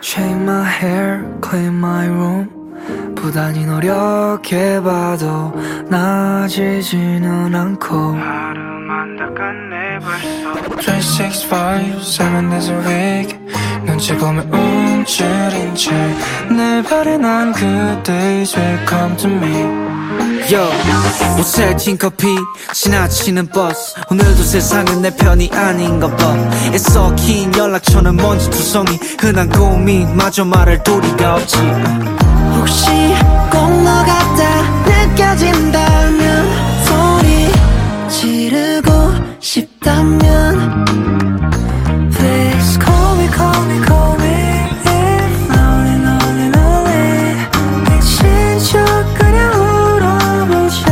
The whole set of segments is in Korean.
Shave my hair, clean my room. 부단히 노력해봐도 나아지지는 않고 하루만 닦았네 벌써 365, 7 days a week 눈치 보면 움츠린 채내 발에 난 good days will come to me. Yo, 옷에 튄 커피, 지나치는 버스. 오늘도 세상은 내 편이 아닌가 봐. 애써 긴 연락처는 먼지 투성이. 흔한 고민마저 말할 도리가 없지. 혹시 꼭 너 같다 느껴진다면 소리 지르고 싶다면 Please call me, call me, call me If lonely, lonely, lonely 미친 척 그냥 울어보자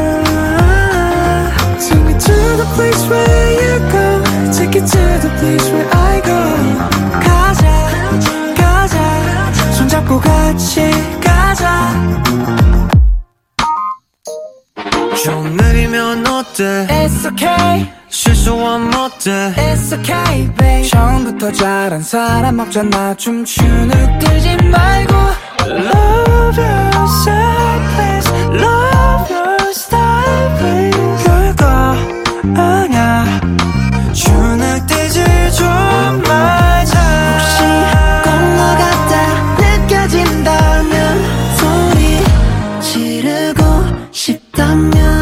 Take me to the place where you go Take it to the place where I go 가자, 가자 손잡고 같이 좀 느리면 어때? It's okay 실수하면 어때? It's okay babe 처음부터 잘한 사람 없잖아 춤추는 뜨지 말고 Love yourself please Love your style please 별거 아냐 주눅 들지 좀 말자 혹시 꼭 너 같다 느껴진다면 소리 지르고 싶다면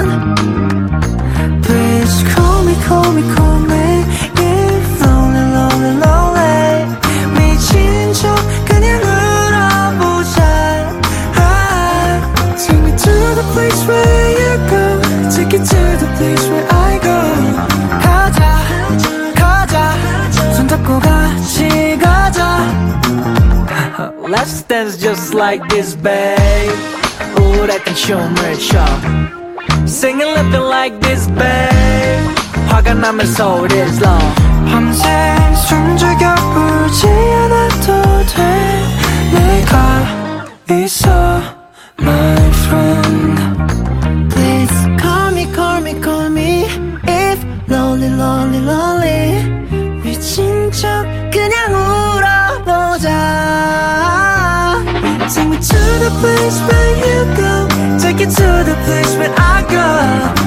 Please call me, call me, call me If lonely, lonely, lonely 미친 척 그냥 울어보자 Take me to the place where you go Take it to the place where I go 가자, 가자 손잡고 같이 가자 Let's dance just like this, babe. 우울했던 춤을 춰. Singing, living like this, babe. 화가 나면 소리를 질러. 밤새 숨죽여보지 않아도 돼 내가 있어 my friend Please call me, call me, call me If lonely, lonely, lonely 미친 척 그냥 울어보자 Take me to the place where you go Take it to the place where I go